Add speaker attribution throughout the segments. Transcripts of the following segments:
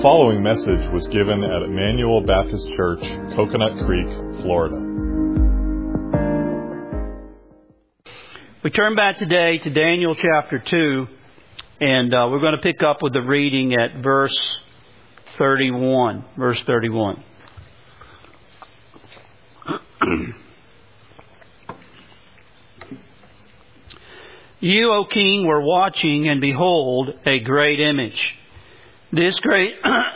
Speaker 1: following message was given at Emmanuel Baptist Church, Coconut Creek, Florida.
Speaker 2: We turn back today to Daniel chapter 2, and we're going to pick up with the reading at verse 31. Verse 31. You, O king, were watching, and behold, a great image. This great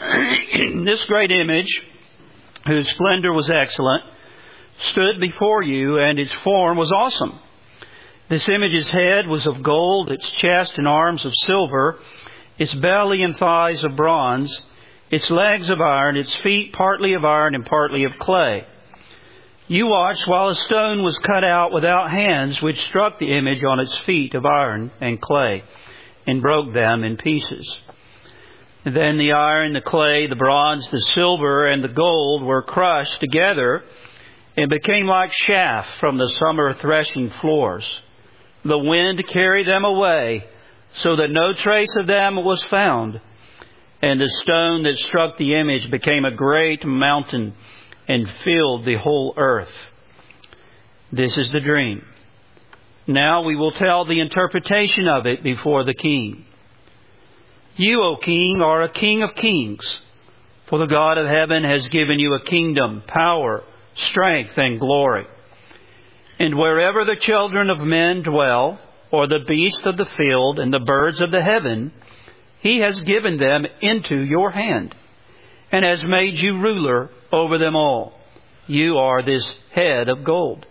Speaker 2: image, whose splendor was excellent, stood before you, and its form was awesome. This image's head was of gold, its chest and arms of silver, its belly and thighs of bronze, its legs of iron, its feet partly of iron and partly of clay. You watched while a stone was cut out without hands, which struck the image on its feet of iron and clay, and broke them in pieces. And then the iron, the clay, the bronze, the silver, and the gold were crushed together and became like chaff from the summer threshing floors. The wind carried them away, so that no trace of them was found. And the stone that struck the image became a great mountain and filled the whole earth. This is the dream. Now we will tell the interpretation of it before the king. You, O king, are a king of kings, for the God of heaven has given you a kingdom, power, strength, and glory. And wherever the children of men dwell, or the beasts of the field and the birds of the heaven, He has given them into your hand, and has made you ruler over them all. You are this head of gold.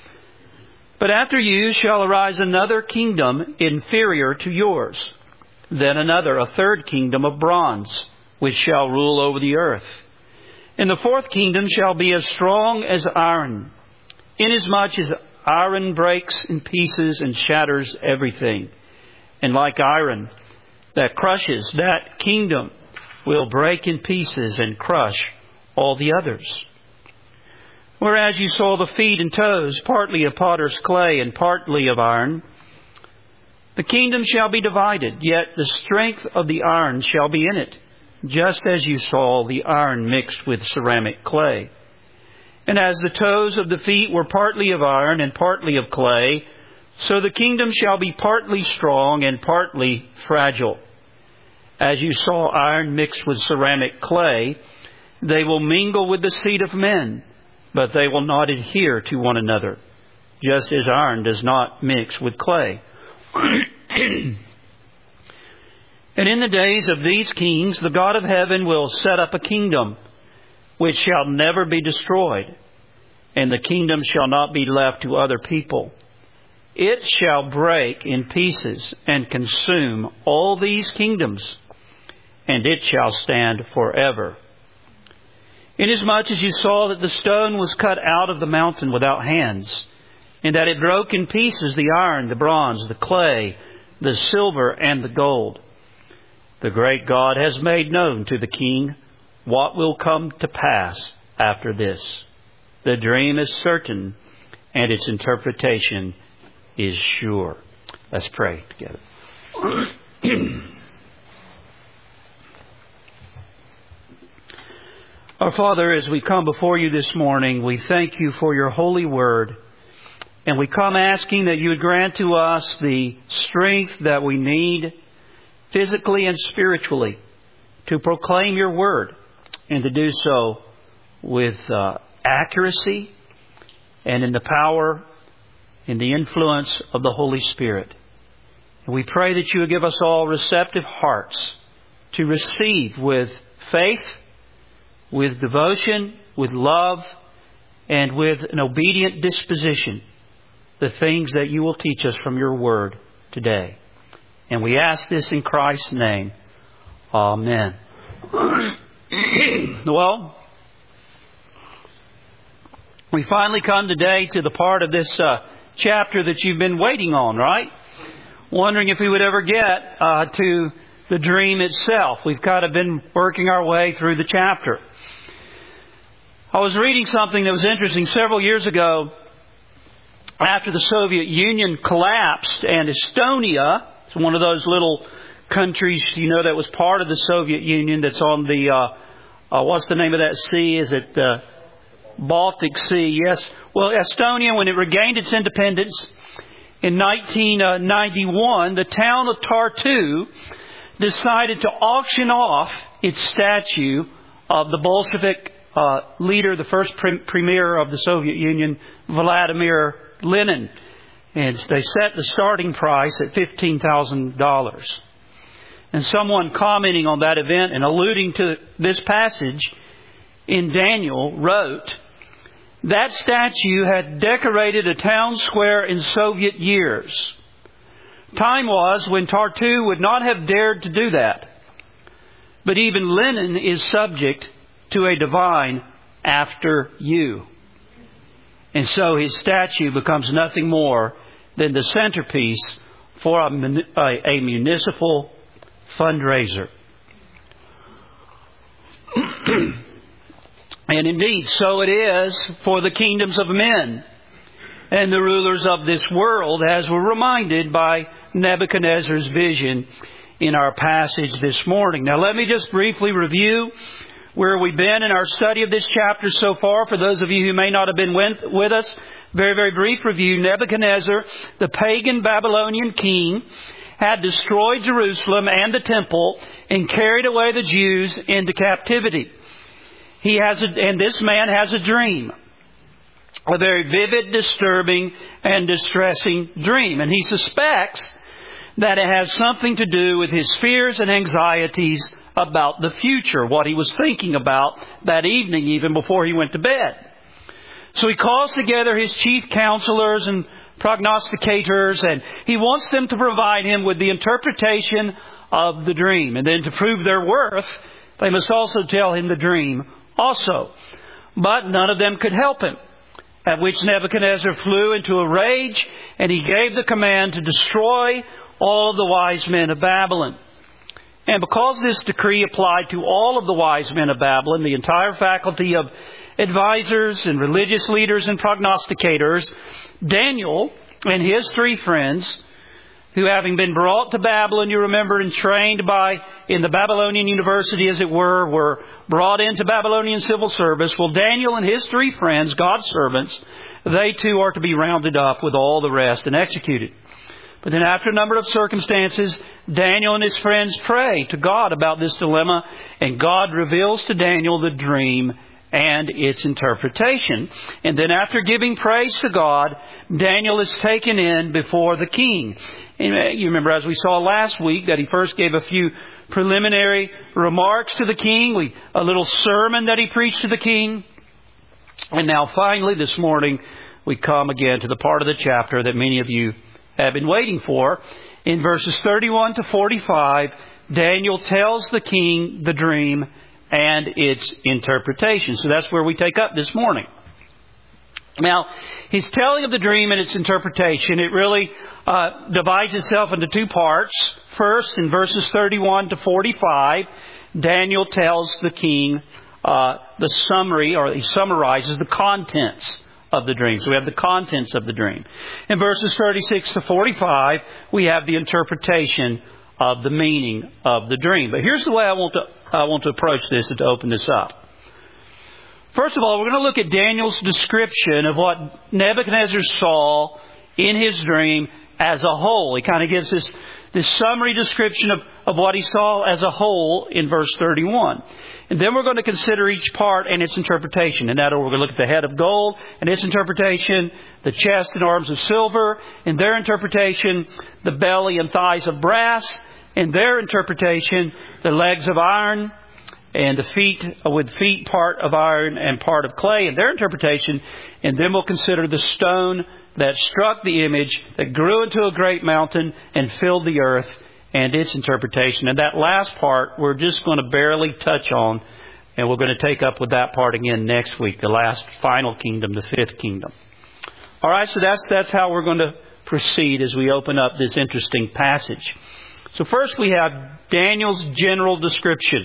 Speaker 2: But after you shall arise another kingdom inferior to yours. Then another, a third kingdom of bronze, which shall rule over the earth. And the fourth kingdom shall be as strong as iron, inasmuch as iron breaks in pieces and shatters everything. And like iron that crushes, that kingdom will break in pieces and crush all the others. Whereas you saw the feet and toes, partly of potter's clay and partly of iron, the kingdom shall be divided, yet the strength of the iron shall be in it, just as you saw the iron mixed with ceramic clay. And as the toes of the feet were partly of iron and partly of clay, so the kingdom shall be partly strong and partly fragile. As you saw iron mixed with ceramic clay, they will mingle with the seed of men, but they will not adhere to one another, just as iron does not mix with clay. And in the days of these kings, the God of heaven will set up a kingdom which shall never be destroyed, and the kingdom shall not be left to other people. It shall break in pieces and consume all these kingdoms, and it shall stand forever. Inasmuch as you saw that the stone was cut out of the mountain without hands, and that it broke in pieces the iron, the bronze, the clay, the silver, and the gold. The great God has made known to the king what will come to pass after this. The dream is certain, and its interpretation is sure. Let's pray together. Our Father, as we come before you this morning, we thank you for your holy word. And we come asking that you would grant to us the strength that we need physically and spiritually to proclaim your word, and to do so with accuracy and in the power and the influence of the Holy Spirit. And we pray that you would give us all receptive hearts to receive with faith, with devotion, with love, and with an obedient disposition the things that you will teach us from your word today. And we ask this in Christ's name. Amen. Well, we finally come today to the part of this chapter that you've been waiting on, right? Wondering if we would ever get to the dream itself. We've kind of been working our way through the chapter. I was reading something that was interesting several years ago. After the Soviet Union collapsed and Estonia, it's one of those little countries, that was part of the Soviet Union that's on the, what's the name of that sea? Is it the Baltic Sea? Yes. Well, Estonia, when it regained its independence in 1991, the town of Tartu decided to auction off its statue of the Bolshevik leader, the first premier of the Soviet Union, Vladimir Lenin. And they set the starting price at $15,000. And someone commenting on that event and alluding to this passage in Daniel wrote, that statue had decorated a town square in Soviet years. Time was when Tartu would not have dared to do that. But even Lenin is subject to a divine after you. And so his statue becomes nothing more than the centerpiece for a municipal fundraiser. And indeed, so it is for the kingdoms of men and the rulers of this world, as we're reminded by Nebuchadnezzar's vision in our passage this morning. Now, let me just briefly review where we've been in our study of this chapter so far. For those of you who may not have been with us, very, very brief review. Nebuchadnezzar, the pagan Babylonian king, had destroyed Jerusalem and the temple and carried away the Jews into captivity. And this man has a dream. A very vivid, disturbing, and distressing dream. And he suspects that it has something to do with his fears and anxieties about the future, what he was thinking about that evening, even before he went to bed. So he calls together his chief counselors and prognosticators, and he wants them to provide him with the interpretation of the dream. And then to prove their worth, they must also tell him the dream also. But none of them could help him. At which Nebuchadnezzar flew into a rage, and he gave the command to destroy all of the wise men of Babylon. And because this decree applied to all of the wise men of Babylon, the entire faculty of advisors and religious leaders and prognosticators, Daniel and his three friends, who having been brought to Babylon, you remember, and trained in the Babylonian University, as it were brought into Babylonian civil service. Well, Daniel and his three friends, God's servants, they too are to be rounded up with all the rest and executed. But then after a number of circumstances, Daniel and his friends pray to God about this dilemma, and God reveals to Daniel the dream and its interpretation. And then after giving praise to God, Daniel is taken in before the king. And you remember, as we saw last week, that he first gave a few preliminary remarks to the king, a little sermon that he preached to the king. And now finally this morning, we come again to the part of the chapter that many of you have been waiting for. In verses 31 to 45, Daniel tells the king the dream and its interpretation. So that's where we take up this morning. Now, his telling of the dream and its interpretation, it really divides itself into two parts. First, in verses 31 to 45, Daniel tells the king the summary, or he summarizes the contents of the dream. So we have the contents of the dream. In verses 36 to 45, we have the interpretation of the meaning of the dream. But here's the way I want to approach this and to open this up. First of all, we're going to look at Daniel's description of what Nebuchadnezzar saw in his dream as a whole. He kind of gives this summary description of what he saw as a whole in verse 31. And then we're going to consider each part and its interpretation. In that order, we're going to look at the head of gold and its interpretation, the chest and arms of silver and their interpretation, the belly and thighs of brass and their interpretation, the legs of iron, and the feet, with feet part of iron and part of clay, and their interpretation. And then we'll consider the stone that struck the image, that grew into a great mountain and filled the earth, and its interpretation. And that last part we're just going to barely touch on, and we're going to take up with that part again next week, the last final kingdom, the fifth kingdom. All right, so that's how we're going to proceed as we open up this interesting passage. So first we have Daniel's general description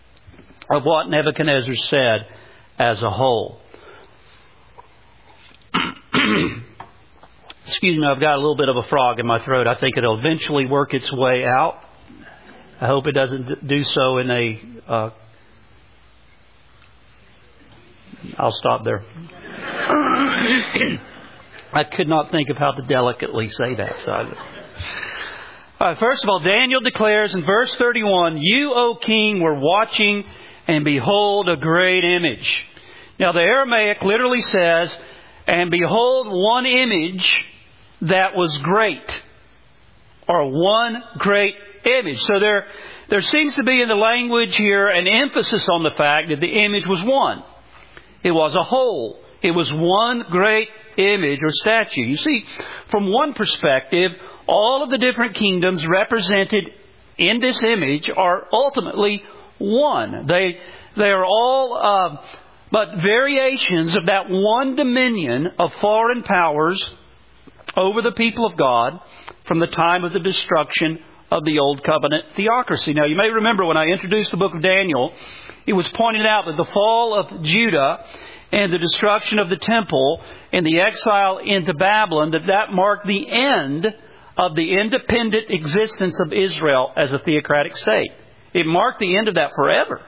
Speaker 2: of what Nebuchadnezzar said as a whole. Excuse me, I've got a little bit of a frog in my throat. I think it'll eventually work its way out. I hope it doesn't do so in a... I'll stop there. I could not think of how to delicately say that. So all right, first of all, Daniel declares in verse 31, "You, O king, were watching, and behold a great image." Now the Aramaic literally says, "And behold one image that was great," or one great image. So there seems to be in the language here an emphasis on the fact that the image was one. It was a whole. It was one great image or statue. You see, from one perspective, all of the different kingdoms represented in this image are ultimately one. They are all but variations of that one dominion of foreign powers over the people of God from the time of the destruction of the Old Covenant theocracy. Now, you may remember when I introduced the book of Daniel, it was pointed out that the fall of Judah and the destruction of the temple and the exile into Babylon, that marked the end of the independent existence of Israel as a theocratic state. It marked the end of that forever.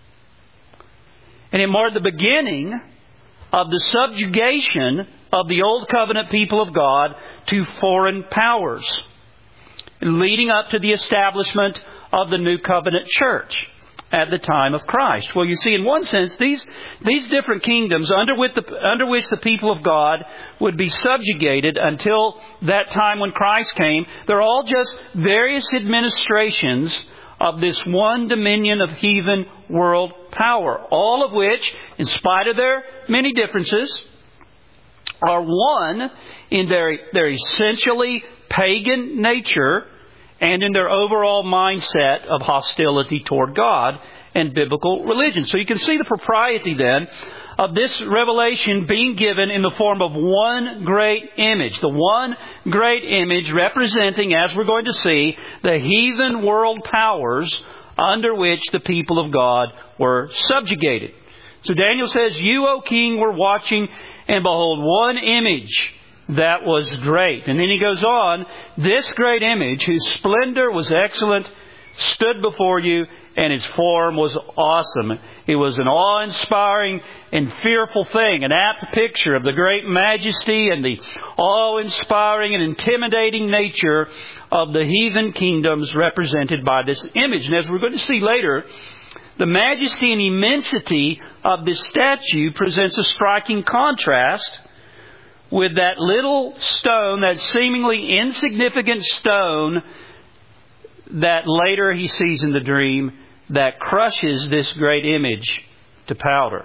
Speaker 2: And it marked the beginning of the subjugation of the Old Covenant people of God to foreign powers, leading up to the establishment of the New Covenant Church at the time of Christ. Well, you see, in one sense, these different kingdoms under which the people of God would be subjugated until that time when Christ came, they're all just various administrations of this one dominion of heathen world power, all of which, in spite of their many differences, are one in their essentially pagan nature and in their overall mindset of hostility toward God and biblical religion. So you can see the propriety then of this revelation being given in the form of one great image. The one great image representing, as we're going to see, the heathen world powers under which the people of God were subjugated. So Daniel says, "You, O king, were watching, and behold, one image that was great." And then he goes on, "This great image, whose splendor was excellent, stood before you, and its form was awesome." It was an awe-inspiring and fearful thing, an apt picture of the great majesty and the awe-inspiring and intimidating nature of the heathen kingdoms represented by this image. And as we're going to see later, the majesty and immensity of this statue presents a striking contrast with that little stone, that seemingly insignificant stone that later he sees in the dream that crushes this great image to powder.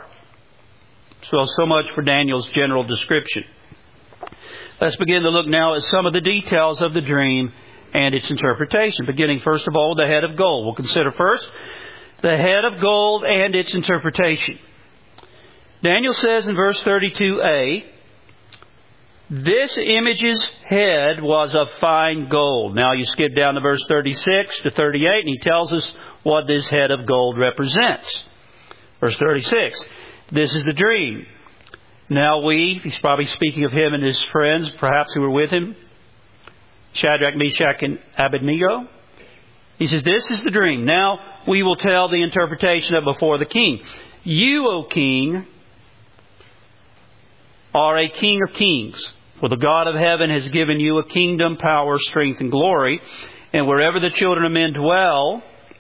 Speaker 2: So much for Daniel's general description. Let's begin to look now at some of the details of the dream and its interpretation, beginning first of all with the head of gold. We'll consider first the head of gold and its interpretation. Daniel says in verse 32a, "This image's head was of fine gold." Now you skip down to verse 36 to 38 and he tells us what this head of gold represents. Verse 36, "This is the dream. Now he's probably speaking of him and his friends, perhaps who were with him, Shadrach, Meshach, and Abednego. He says, "This is the dream. Now we will tell the interpretation of before the king. You, O king, are a king of kings. For the God of heaven has given you a kingdom, power, strength, and glory. And wherever the children of men dwell,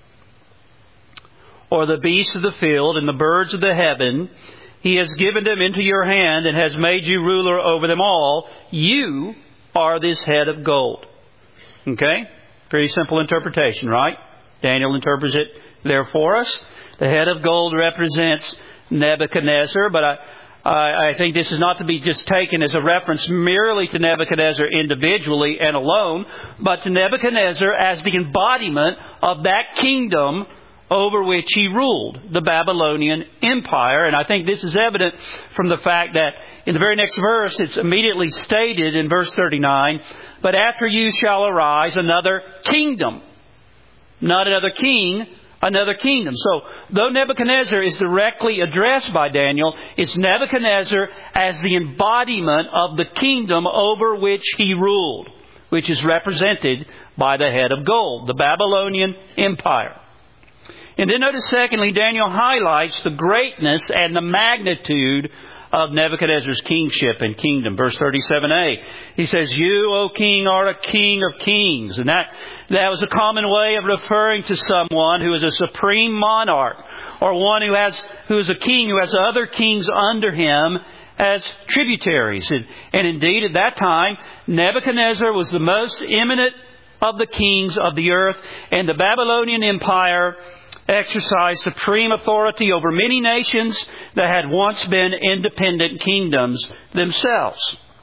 Speaker 2: or the beasts of the field and the birds of the heaven, He has given them into your hand and has made you ruler over them all. You are this head of gold." Okay? Pretty simple interpretation, right? Daniel interprets it there for us. The head of gold represents Nebuchadnezzar, but I think this is not to be just taken as a reference merely to Nebuchadnezzar individually and alone, but to Nebuchadnezzar as the embodiment of that kingdom over which he ruled, the Babylonian Empire. And I think this is evident from the fact that in the very next verse, it's immediately stated in verse 39, "But after you shall arise another kingdom." Not another king, another kingdom. So, though Nebuchadnezzar is directly addressed by Daniel, it's Nebuchadnezzar as the embodiment of the kingdom over which he ruled. which is represented by the head of gold, the Babylonian Empire. And then notice secondly, Daniel highlights the greatness and the magnitude of Nebuchadnezzar's kingship and kingdom. Verse 37a, he says, "You, O king, are a king of kings." And that was a common way of referring to someone who is a supreme monarch, or one who is a king who has other kings under him as tributaries. And indeed, at that time, Nebuchadnezzar was the most eminent of the kings of the earth, and the Babylonian Empire exercised supreme authority over many nations that had once been independent kingdoms themselves.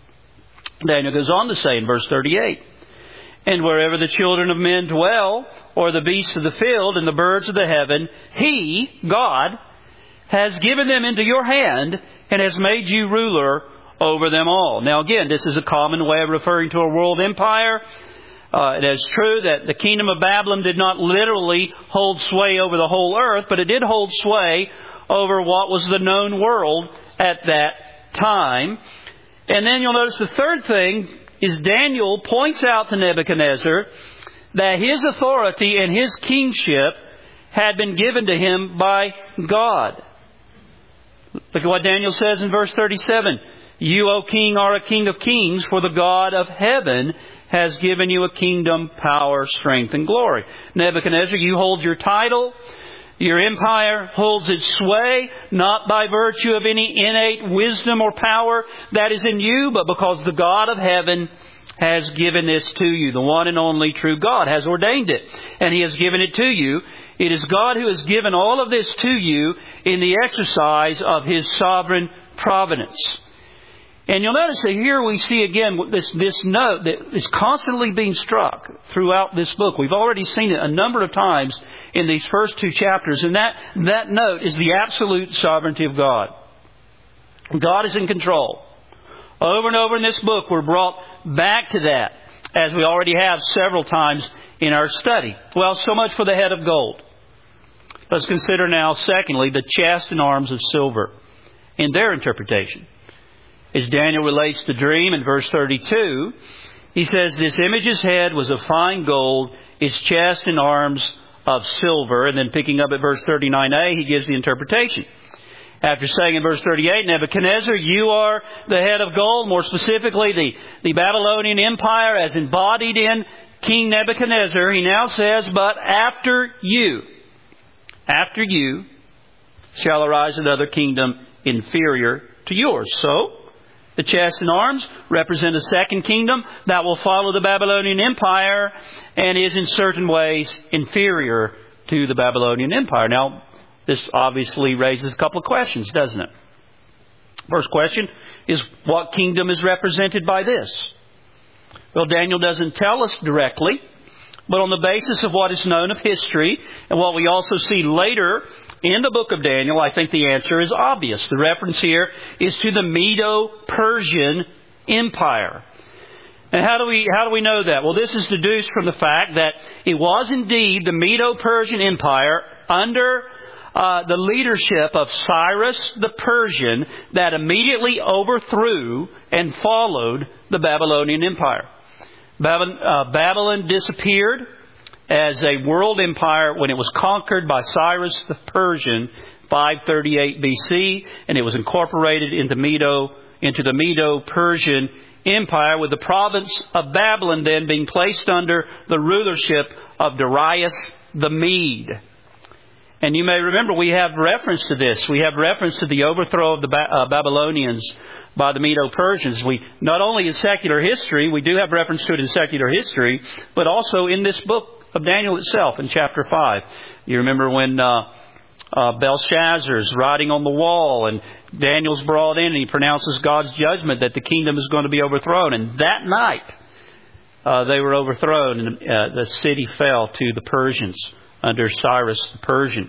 Speaker 2: Daniel goes on to say in verse 38, "And wherever the children of men dwell, or the beasts of the field and the birds of the heaven, He, God, has given them into your hand and has made you ruler over them all." Now again, this is a common way of referring to a world empire. It is true that the kingdom of Babylon did not literally hold sway over the whole earth, but it did hold sway over what was the known world at that time. And then you'll notice the third thing is Daniel points out to Nebuchadnezzar that his authority and his kingship had been given to him by God. Look at what Daniel says in verse 37. "You, O king, are a king of kings, for the God of heaven has given you a kingdom, power, strength, and glory." Nebuchadnezzar, you hold your title. Your empire holds its sway, not by virtue of any innate wisdom or power that is in you, but because the God of heaven has given this to you. The one and only true God has ordained it, and He has given it to you. It is God who has given all of this to you in the exercise of His sovereign providence. And you'll notice that here we see again this note that is constantly being struck throughout this book. We've already seen it a number of times in these first two chapters. And that note is the absolute sovereignty of God. God is in control. Over and over in this book, we're brought back to that, as we already have several times in our study. Well, so much for the head of gold. Let's consider now, secondly, the chest and arms of silver in their interpretation. As Daniel relates the dream in verse 32, he says, "This image's head was of fine gold, its chest and arms of silver." And then picking up at verse 39a, he gives the interpretation. After saying in verse 38, "Nebuchadnezzar, you are the head of gold," more specifically the Babylonian Empire as embodied in King Nebuchadnezzar, he now says, "But after you shall arise another kingdom inferior to yours." So, the chest and arms represent a second kingdom that will follow the Babylonian Empire and is in certain ways inferior to the Babylonian Empire. Now, this obviously raises a couple of questions, doesn't it? First question is, what kingdom is represented by this? Well, Daniel doesn't tell us directly, but on the basis of what is known of history and what we also see later in the book of Daniel, I think the answer is obvious. The reference here is to the Medo-Persian Empire. And how do we know that? Well, this is deduced from the fact that it was indeed the Medo-Persian Empire under the leadership of Cyrus the Persian that immediately overthrew and followed the Babylonian Empire. Babylon disappeared as a world empire when it was conquered by Cyrus the Persian, 538 BC, and it was incorporated into the Medo-Persian Empire, with the province of Babylon then being placed under the rulership of Darius the Mede. And you may remember we have reference to this. We have reference to the overthrow of the Babylonians by the Medo-Persians. We not only in secular history, we do have reference to it in secular history, but also in this book of Daniel itself in chapter 5. You remember when Belshazzar's writing on the wall and Daniel's brought in and he pronounces God's judgment that the kingdom is going to be overthrown. And that night they were overthrown and the city fell to the Persians under Cyrus the Persian.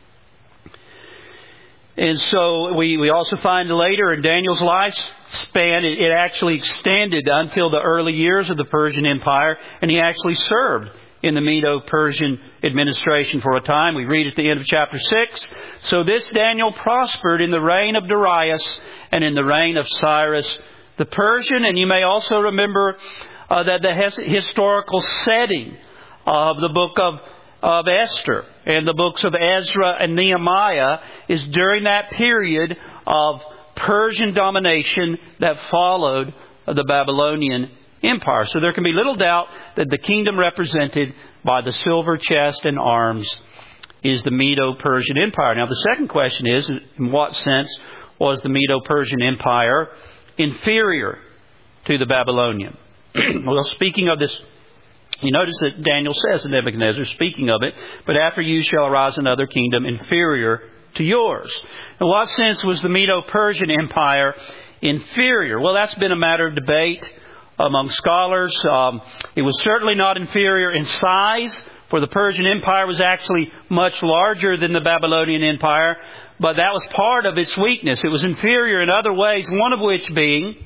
Speaker 2: And so we also find later in Daniel's lifespan, it actually extended until the early years of the Persian Empire, and he actually served in the Medo-Persian administration for a time. We read at the end of chapter 6. "So this Daniel prospered in the reign of Darius and in the reign of Cyrus the Persian." And you may also remember that the historical setting of the book of Esther and the books of Ezra and Nehemiah is during that period of Persian domination that followed the Babylonian Empire. So there can be little doubt that the kingdom represented by the silver chest and arms is the Medo-Persian Empire. Now the second question is, in what sense was the Medo-Persian Empire inferior to the Babylonian? Well, speaking of this, you notice that Daniel says to Nebuchadnezzar, speaking of it, but after you shall arise another kingdom inferior to yours. In what sense was the Medo-Persian Empire inferior? Well, that's been a matter of debate among scholars. It was certainly not inferior in size, for the Persian Empire was actually much larger than the Babylonian Empire, but that was part of its weakness. It was inferior in other ways, one of which being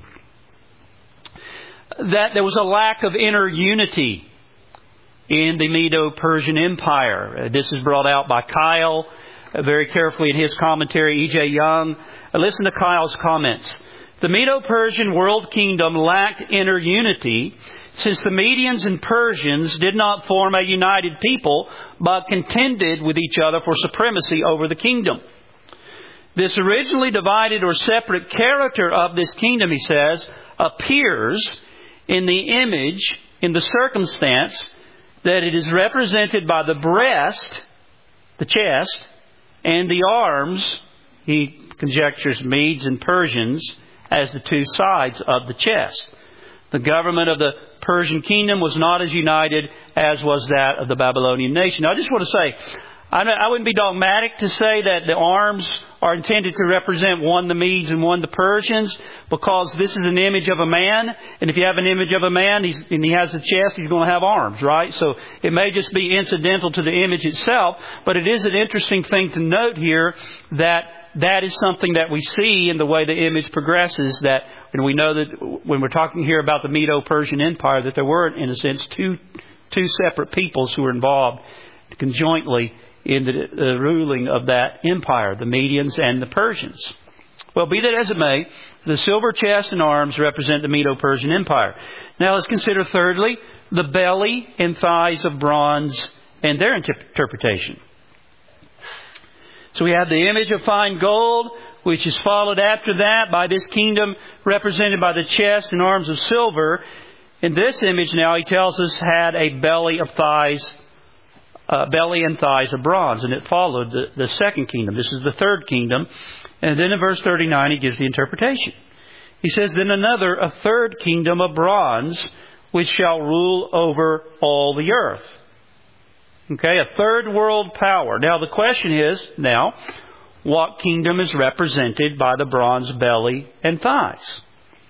Speaker 2: that there was a lack of inner unity in the Medo-Persian Empire. This is brought out by Kyle very carefully in his commentary, E.J. Young. Listen to Kyle's comments. The Medo-Persian world kingdom lacked inner unity, since the Medians and Persians did not form a united people, but contended with each other for supremacy over the kingdom. This originally divided or separate character of this kingdom, he says, appears in the image, in the circumstance, that it is represented by the breast, the chest, and the arms, he conjectures Medes and Persians, as the two sides of the chest. The government of the Persian kingdom was not as united as was that of the Babylonian nation. Now, I just want to say, I wouldn't be dogmatic to say that the arms are intended to represent one the Medes and one the Persians, because this is an image of a man, and if you have an image of a man and he has a chest, he's going to have arms, right? So it may just be incidental to the image itself, but it is an interesting thing to note here that is something that we see in the way the image progresses, that, and we know that when we're talking here about the Medo-Persian Empire, that there were, in a sense, two separate peoples who were involved conjointly in the ruling of that empire, the Medians and the Persians. Well, be that as it may, the silver chest and arms represent the Medo-Persian Empire. Now let's consider thirdly, the belly and thighs of bronze and their interpretation. So we have the image of fine gold, which is followed after that by this kingdom represented by the chest and arms of silver. And this image now, he tells us, had a belly and thighs of bronze. And it followed the second kingdom. This is the third kingdom. And then in verse 39, he gives the interpretation. He says, then a third kingdom of bronze, which shall rule over all the earth. Okay, a third world power. Now the question is, what kingdom is represented by the bronze belly and thighs?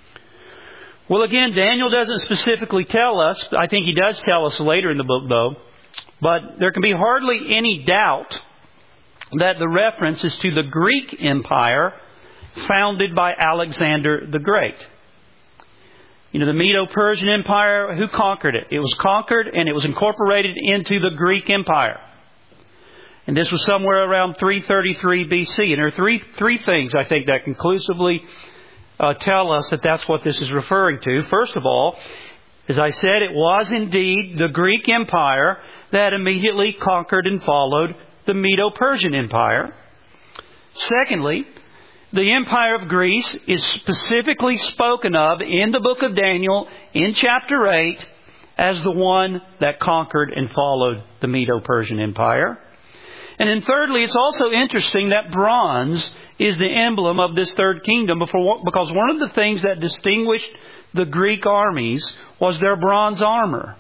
Speaker 2: Well, again, Daniel doesn't specifically tell us. I think he does tell us later in the book, though. But there can be hardly any doubt that the reference is to the Greek Empire founded by Alexander the Great. You know, the Medo-Persian Empire, who conquered it? It was conquered and it was incorporated into the Greek Empire. And this was somewhere around 333 BC. And there are three things, I think, that conclusively tell us that that's what this is referring to. First of all, as I said, it was indeed the Greek Empire that immediately conquered and followed the Medo-Persian Empire. Secondly, the Empire of Greece is specifically spoken of in the book of Daniel in chapter 8 as the one that conquered and followed the Medo-Persian Empire. And then thirdly, it's also interesting that bronze is the emblem of this third kingdom, because one of the things that distinguished the Greek armies was their bronze armor.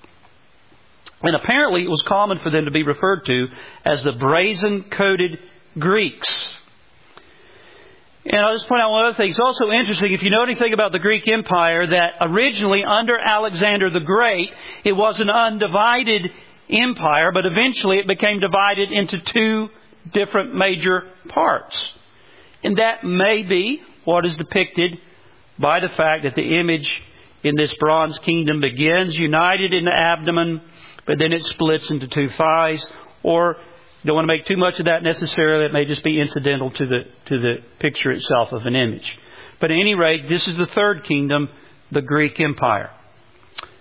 Speaker 2: And apparently it was common for them to be referred to as the brazen-coated Greeks. And I'll just point out one other thing. It's also interesting, if you know anything about the Greek Empire, that originally under Alexander the Great, it was an undivided empire, but eventually it became divided into two different major parts. And that may be what is depicted by the fact that the image in this bronze kingdom begins united in the abdomen, but then it splits into two thighs. Or, you don't want to make too much of that necessarily. It may just be incidental to the picture itself of an image. But at any rate, this is the third kingdom, the Greek Empire.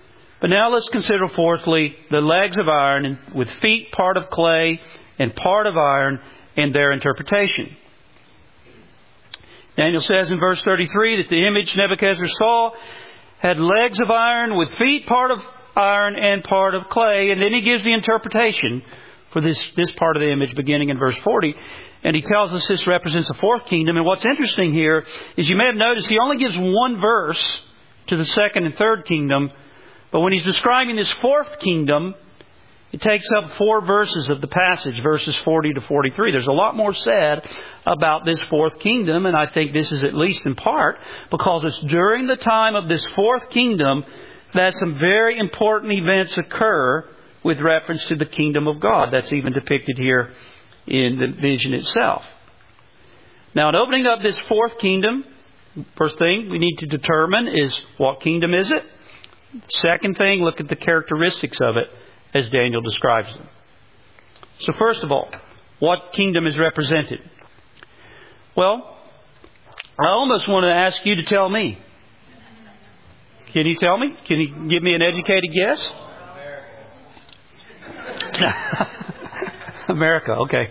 Speaker 2: But now let's consider fourthly the legs of iron with feet part of clay and part of iron and their interpretation. Daniel says in verse 33 that the image Nebuchadnezzar saw had legs of iron with feet part of iron and part of clay. And then he gives the interpretation for this part of the image beginning in verse 40. And he tells us this represents the fourth kingdom. And what's interesting here is you may have noticed he only gives one verse to the second and third kingdom. But when he's describing this fourth kingdom, it takes up 4 verses of the passage, verses 40 to 43. There's a lot more said about this fourth kingdom, and I think this is at least in part because it's during the time of this fourth kingdom that some very important events occur with reference to the kingdom of God. That's even depicted here in the vision itself. Now, in opening up this fourth kingdom, first thing we need to determine is what kingdom is it? Second thing, look at the characteristics of it as Daniel describes them. So first of all, what kingdom is represented? Well, I almost want to ask you to tell me. Can you tell me? Can you give me an educated guess? America, okay.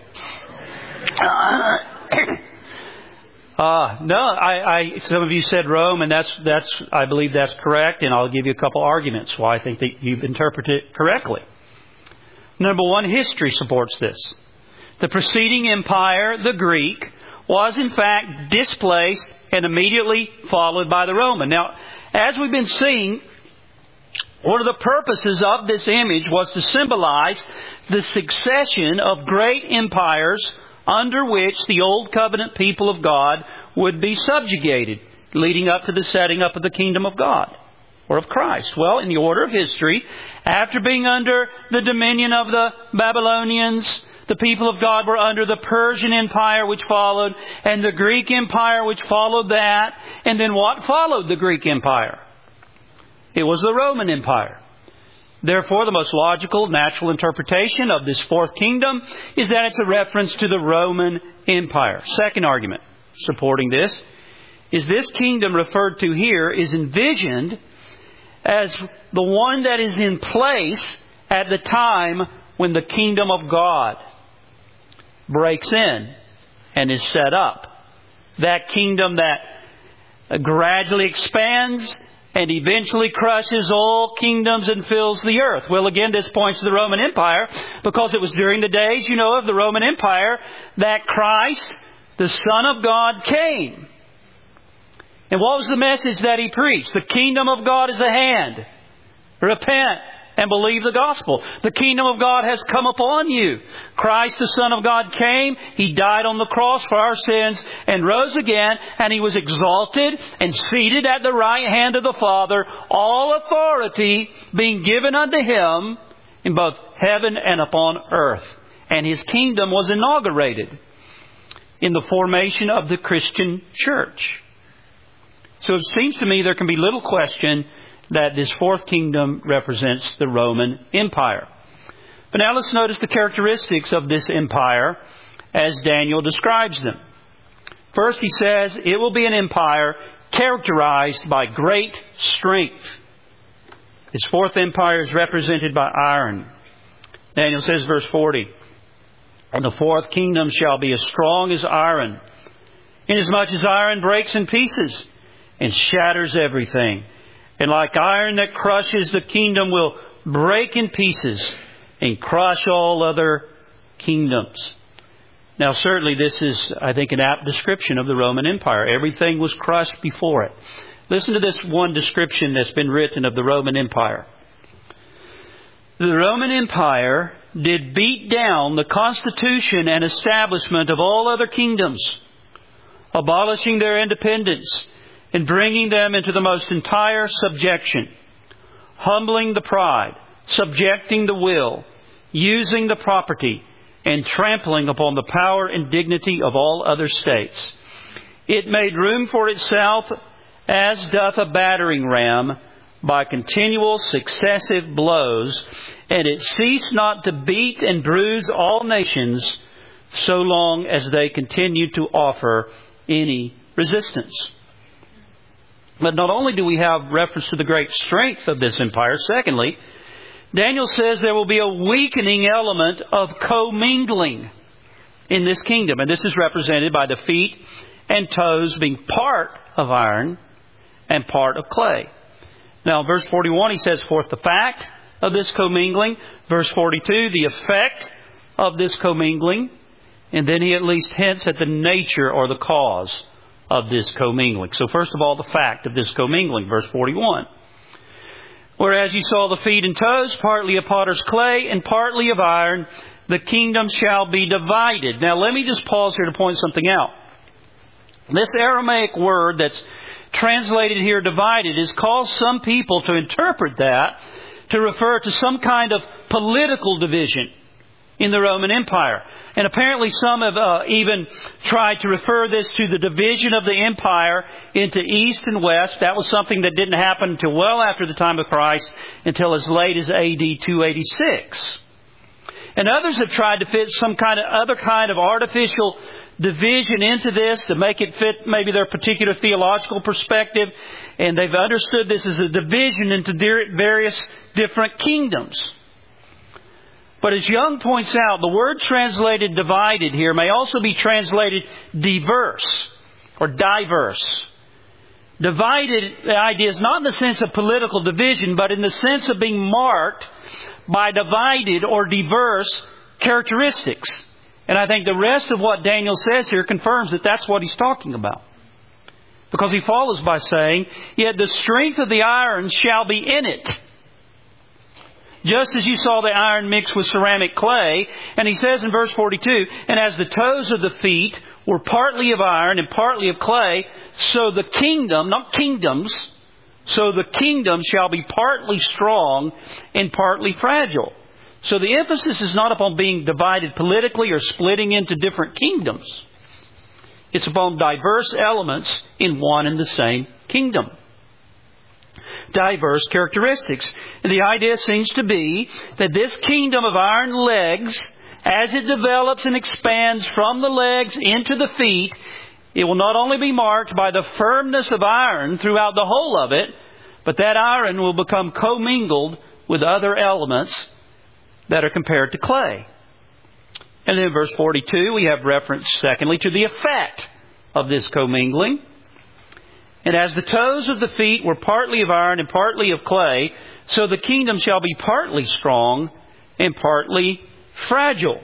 Speaker 2: No, some of you said Rome, and that's I believe that's correct, and I'll give you a couple arguments why I think that you've interpreted it correctly. Number one, history supports this. The preceding empire, the Greek, was in fact displaced and immediately followed by the Roman. Now, as we've been seeing, one of the purposes of this image was to symbolize the succession of great empires under which the Old Covenant people of God would be subjugated, leading up to the setting up of the kingdom of God, or of Christ. Well, in the order of history, after being under the dominion of the Babylonians, the people of God were under the Persian Empire which followed, and the Greek Empire which followed that. And then what followed the Greek Empire? It was the Roman Empire. Therefore, the most logical, natural interpretation of this fourth kingdom is that it's a reference to the Roman Empire. Second argument supporting this is this kingdom referred to here is envisioned as the one that is in place at the time when the kingdom of God breaks in and is set up. That kingdom that gradually expands and eventually crushes all kingdoms and fills the earth. Well, again, this points to the Roman Empire because it was during the days, of the Roman Empire that Christ, the Son of God, came. And what was the message that He preached? The kingdom of God is at hand. Repent and believe the gospel. The kingdom of God has come upon you. Christ, the Son of God, came. He died on the cross for our sins and rose again. And He was exalted and seated at the right hand of the Father, all authority being given unto Him in both heaven and upon earth. And His kingdom was inaugurated in the formation of the Christian church. So it seems to me there can be little question that this fourth kingdom represents the Roman Empire. But now let's notice the characteristics of this empire as Daniel describes them. First, he says it will be an empire characterized by great strength. This fourth empire is represented by iron. Daniel says, verse 40, "And the fourth kingdom shall be as strong as iron, inasmuch as iron breaks in pieces and shatters everything. And like iron that crushes, the kingdom will break in pieces and crush all other kingdoms." Now, certainly this is, I think, an apt description of the Roman Empire. Everything was crushed before it. Listen to this one description that's been written of the Roman Empire. "The Roman Empire did beat down the constitution and establishment of all other kingdoms, abolishing their independence and bringing them into the most entire subjection, humbling the pride, subjecting the will, using the property, and trampling upon the power and dignity of all other states. It made room for itself as doth a battering ram by continual successive blows, and it ceased not to beat and bruise all nations so long as they continued to offer any resistance." But not only do we have reference to the great strength of this empire, secondly, Daniel says there will be a weakening element of commingling in this kingdom. And this is represented by the feet and toes being part of iron and part of clay. Now, in verse 41, he sets forth the fact of this commingling. Verse 42, the effect of this commingling. And then he at least hints at the nature or the cause of this commingling. So first of all, the fact of this commingling, verse 41. Whereas you saw the feet and toes, partly of potter's clay and partly of iron, the kingdom shall be divided. Now let me just pause here to point something out. This Aramaic word that's translated here divided has caused some people to interpret that to refer to some kind of political division in the Roman Empire. And apparently some have even tried to refer this to the division of the empire into east and west. That was something that didn't happen until well after the time of Christ, until as late as AD 286. And others have tried to fit some other kind of artificial division into this to make it fit maybe their particular theological perspective. And they've understood this as a division into various different kingdoms. But as Young points out, the word translated divided here may also be translated diverse or diverse. Divided, the idea is not in the sense of political division, but in the sense of being marked by divided or diverse characteristics. And I think the rest of what Daniel says here confirms that that's what he's talking about. Because he follows by saying, yet the strength of the iron shall be in it. Just as you saw the iron mixed with ceramic clay. And he says in verse 42, and as the toes of the feet were partly of iron and partly of clay, so the kingdom, not kingdoms, so the kingdom shall be partly strong and partly fragile. So the emphasis is not upon being divided politically or splitting into different kingdoms. It's upon diverse elements in one and the same kingdom. Diverse characteristics. And the idea seems to be that this kingdom of iron legs, as it develops and expands from the legs into the feet, it will not only be marked by the firmness of iron throughout the whole of it, but that iron will become commingled with other elements that are compared to clay. And then in verse 42, we have reference, secondly, to the effect of this commingling. And as the toes of the feet were partly of iron and partly of clay, so the kingdom shall be partly strong and partly fragile.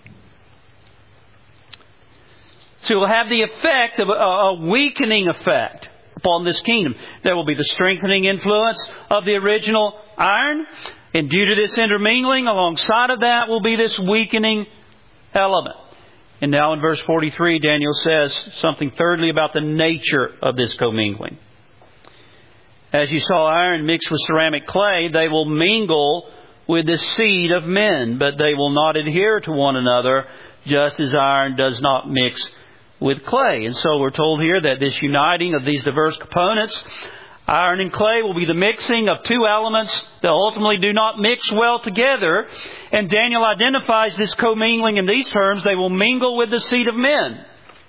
Speaker 2: So it will have the effect of a weakening effect upon this kingdom. There will be the strengthening influence of the original iron. And due to this intermingling, alongside of that will be this weakening element. And now in verse 43, Daniel says something thirdly about the nature of this commingling. As you saw iron mixed with ceramic clay, they will mingle with the seed of men, but they will not adhere to one another, just as iron does not mix with clay. And so we're told here that this uniting of these diverse components, iron and clay, will be the mixing of two elements that ultimately do not mix well together. And Daniel identifies this commingling in these terms. They will mingle with the seed of men.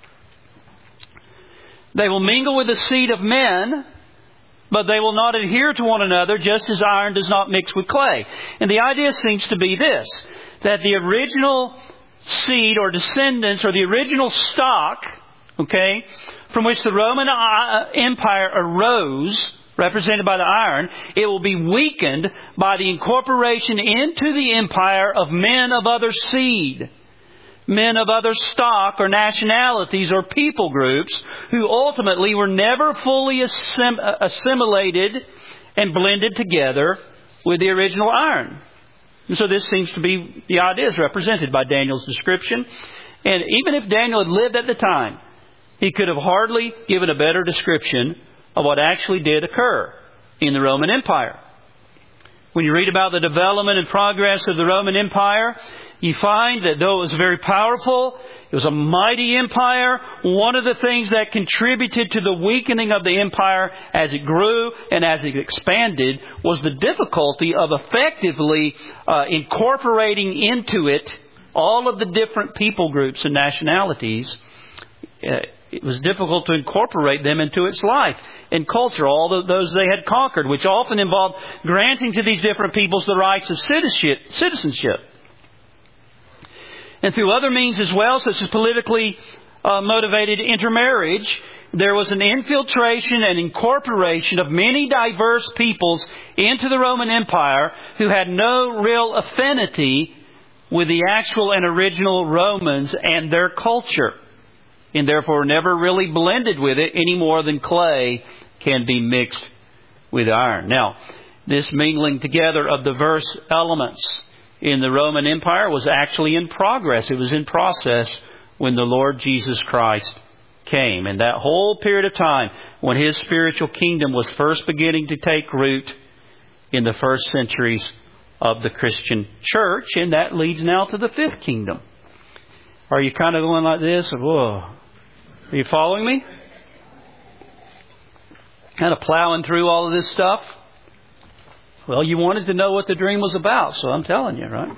Speaker 2: They will mingle with the seed of men, but they will not adhere to one another, just as iron does not mix with clay. And the idea seems to be this, that the original seed or descendants or the original stock, from which the Roman Empire arose, represented by the iron, it will be weakened by the incorporation into the empire of men of other seed, men of other stock or nationalities or people groups who ultimately were never fully assimilated and blended together with the original iron. And so this seems to be the ideas represented by Daniel's description. And even if Daniel had lived at the time, he could have hardly given a better description of what actually did occur in the Roman Empire. When you read about the development and progress of the Roman Empire, you find that though it was very powerful, it was a mighty empire, one of the things that contributed to the weakening of the empire as it grew and as it expanded was the difficulty of effectively incorporating into it all of the different people groups and nationalities It was difficult to incorporate them into its life and culture, all those they had conquered, which often involved granting to these different peoples the rights of citizenship. And through other means as well, such as politically motivated intermarriage, there was an infiltration and incorporation of many diverse peoples into the Roman Empire who had no real affinity with the actual and original Romans and their culture, and therefore never really blended with it any more than clay can be mixed with iron. Now, this mingling together of diverse elements in the Roman Empire was actually in progress. It was in process when the Lord Jesus Christ came. And that whole period of time when His spiritual kingdom was first beginning to take root in the first centuries of the Christian church. And that leads now to the fifth kingdom. Are you kind of going like this? Whoa. Are you following me? Kind of plowing through all of this stuff? Well, you wanted to know what the dream was about, so I'm telling you, right?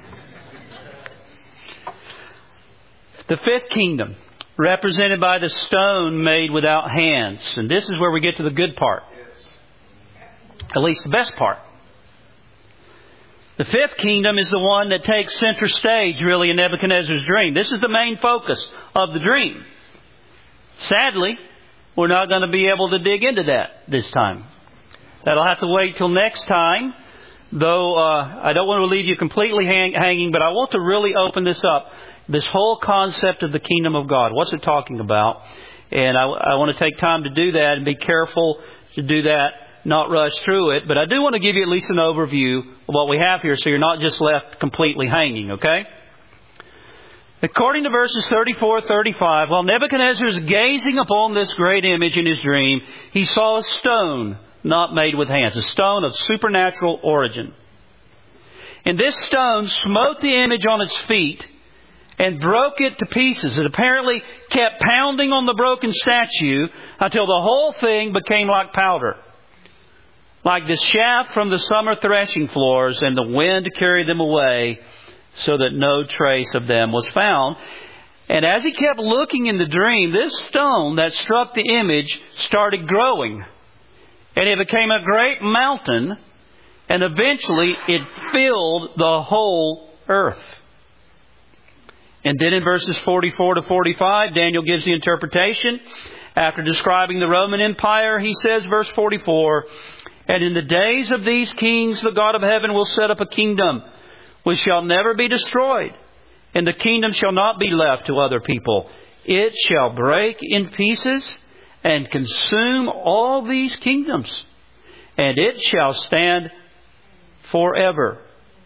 Speaker 2: The fifth kingdom, represented by the stone made without hands. And this is where we get to the good part. At least the best part. The fifth kingdom is the one that takes center stage, really, in Nebuchadnezzar's dream. This is the main focus of the dream. Sadly, we're not going to be able to dig into that this time. That'll have to wait till next time. Though I don't want to leave you completely hanging, but I want to really open this up. This whole concept of the kingdom of God. What's it talking about? And I want to take time to do that and be careful to do that, not rush through it. But I do want to give you at least an overview of what we have here so you're not just left completely hanging, okay? According to verses 34-35, while Nebuchadnezzar is gazing upon this great image in his dream, he saw a stone not made with hands, a stone of supernatural origin. And this stone smote the image on its feet and broke it to pieces. It apparently kept pounding on the broken statue until the whole thing became like powder, like the chaff from the summer threshing floors, and the wind carried them away so that no trace of them was found. And as he kept looking in the dream, this stone that struck the image started growing. And it became a great mountain, and eventually it filled the whole earth. And then in verses 44-45, Daniel gives the interpretation. After describing the Roman Empire, he says, verse 44, "And in the days of these kings, the God of heaven will set up a kingdom which shall never be destroyed, and the kingdom shall not be left to other people. It shall break in pieces and consume all these kingdoms, and it shall stand forever.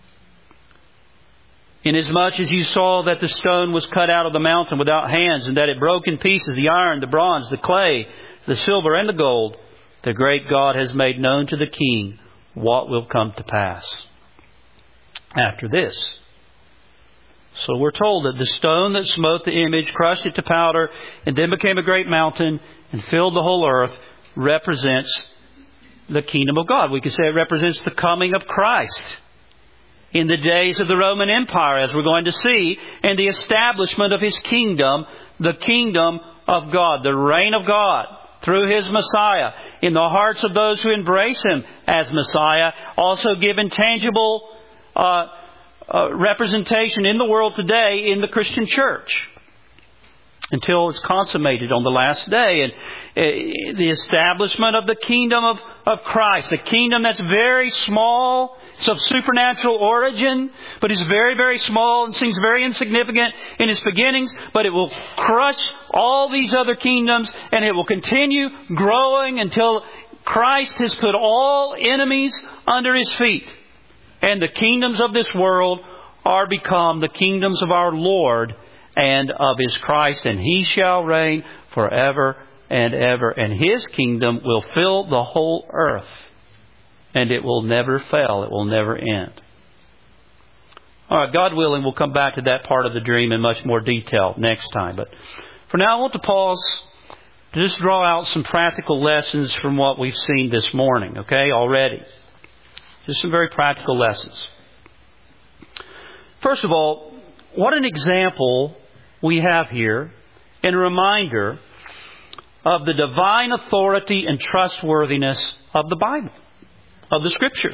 Speaker 2: Inasmuch as you saw that the stone was cut out of the mountain without hands, and that it broke in pieces the iron, the bronze, the clay, the silver, and the gold, the great God has made known to the king what will come to pass after this." So we're told that the stone that smote the image, crushed it to powder, and then became a great mountain and filled the whole earth, represents the kingdom of God. We could say it represents the coming of Christ in the days of the Roman Empire, as we're going to see, and the establishment of His kingdom, the kingdom of God, the reign of God through His Messiah in the hearts of those who embrace Him as Messiah, also given tangible representation in the world today in the Christian church until it's consummated on the last day. And the establishment of the kingdom of Christ, a kingdom that's very small. It's of supernatural origin, but is very, very small and seems very insignificant in its beginnings. But it will crush all these other kingdoms, and it will continue growing until Christ has put all enemies under His feet. And the kingdoms of this world are become the kingdoms of our Lord and of His Christ. And He shall reign forever and ever. And His kingdom will fill the whole earth. And it will never fail. It will never end. All right, God willing, we'll come back to that part of the dream in much more detail next time. But for now, I want to pause to just draw out some practical lessons from what we've seen this morning, okay, already. Just some very practical lessons. First of all, what an example we have here and a reminder of the divine authority and trustworthiness of the Bible, of the Scriptures.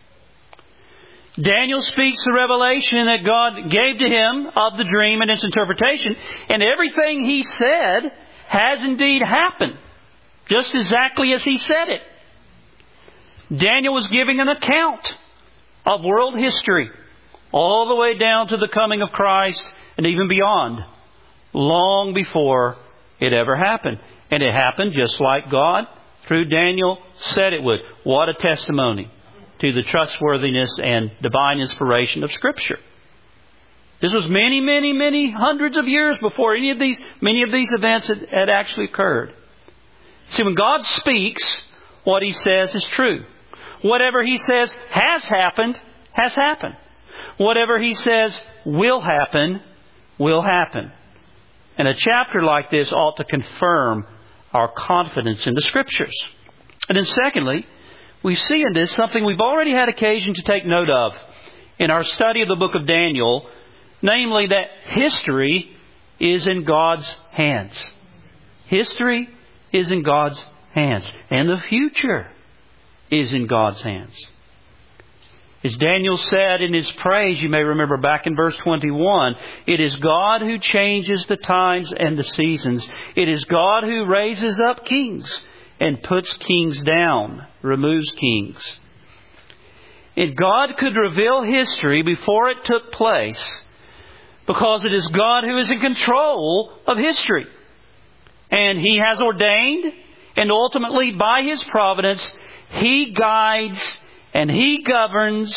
Speaker 2: Daniel speaks the revelation that God gave to him of the dream and its interpretation, and everything he said has indeed happened, just exactly as he said it. Daniel was giving an account of world history, all the way down to the coming of Christ and even beyond, long before it ever happened. And it happened just like God, through Daniel, said it would. What a testimony to the trustworthiness and divine inspiration of Scripture. This was many, many, many hundreds of years before many of these events had actually occurred. See, when God speaks, what He says is true. Whatever He says has happened, has happened. Whatever He says will happen, will happen. And a chapter like this ought to confirm our confidence in the Scriptures. And then secondly, we see in this something we've already had occasion to take note of in our study of the book of Daniel, namely that history is in God's hands. History is in God's hands. And the future is in God's hands. As Daniel said in his praise, you may remember back in verse 21, it is God who changes the times and the seasons. It is God who raises up kings and puts kings down, removes kings. And God could reveal history before it took place because it is God who is in control of history. And He has ordained, and ultimately by His providence, He guides and He governs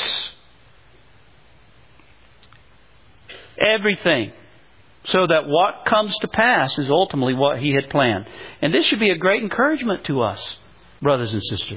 Speaker 2: everything, so that what comes to pass is ultimately what He had planned. And this should be a great encouragement to us, brothers and sisters.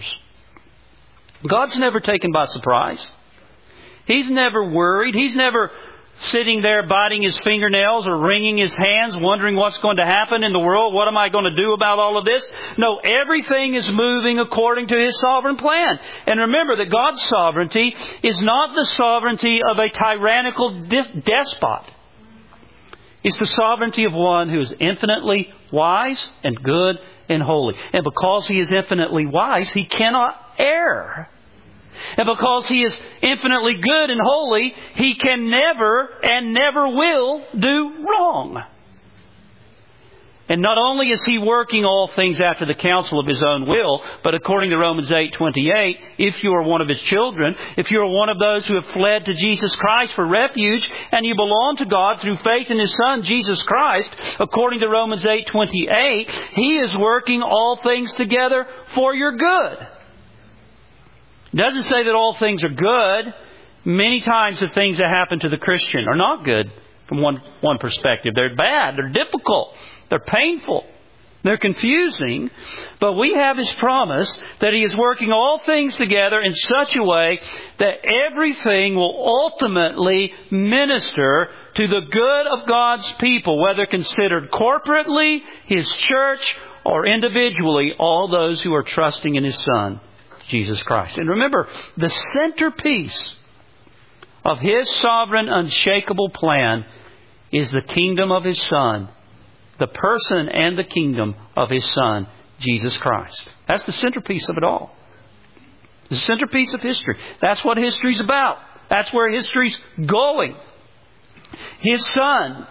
Speaker 2: God's never taken by surprise. He's never worried. He's never sitting there biting His fingernails or wringing His hands, wondering what's going to happen in the world. What am I going to do about all of this? No, everything is moving according to His sovereign plan. And remember that God's sovereignty is not the sovereignty of a tyrannical despot. It's the sovereignty of one who is infinitely wise and good and holy. And because He is infinitely wise, He cannot err. And because He is infinitely good and holy, He can never and never will do wrong. And not only is He working all things after the counsel of His own will, but according to Romans 8:28, if you are one of His children, if you are one of those who have fled to Jesus Christ for refuge, and you belong to God through faith in His Son, Jesus Christ, according to Romans 8:28, He is working all things together for your good. It doesn't say that all things are good. Many times the things that happen to the Christian are not good from one perspective. They're bad. They're difficult. They're painful. They're confusing. But we have His promise that He is working all things together in such a way that everything will ultimately minister to the good of God's people, whether considered corporately, His church, or individually, all those who are trusting in His Son, Jesus Christ. And remember, the centerpiece of His sovereign, unshakable plan is the kingdom of His Son, the person and the kingdom of His Son, Jesus Christ. That's the centerpiece of it all. The centerpiece of history. That's what history's about. That's where history's going. His Son,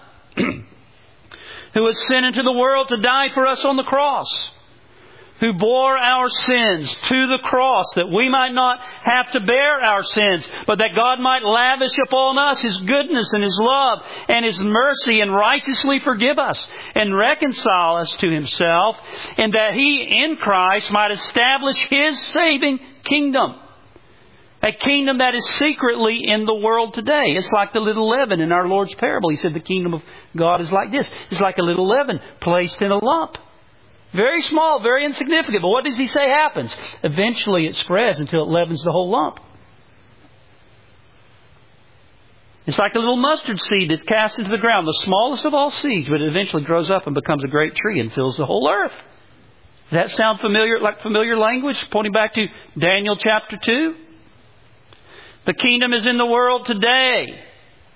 Speaker 2: who was sent into the world to die for us on the cross, who bore our sins to the cross, that we might not have to bear our sins, but that God might lavish upon us His goodness and His love and His mercy, and righteously forgive us and reconcile us to Himself, and that He in Christ might establish His saving kingdom. A kingdom that is secretly in the world today. It's like the little leaven in our Lord's parable. He said the kingdom of God is like this. It's like a little leaven placed in a lump. Very small, very insignificant. But what does He say happens? Eventually it spreads until it leavens the whole lump. It's like a little mustard seed that's cast into the ground, the smallest of all seeds, but it eventually grows up and becomes a great tree and fills the whole earth. Does that sound familiar, like familiar language, pointing back to Daniel chapter 2? The kingdom is in the world today.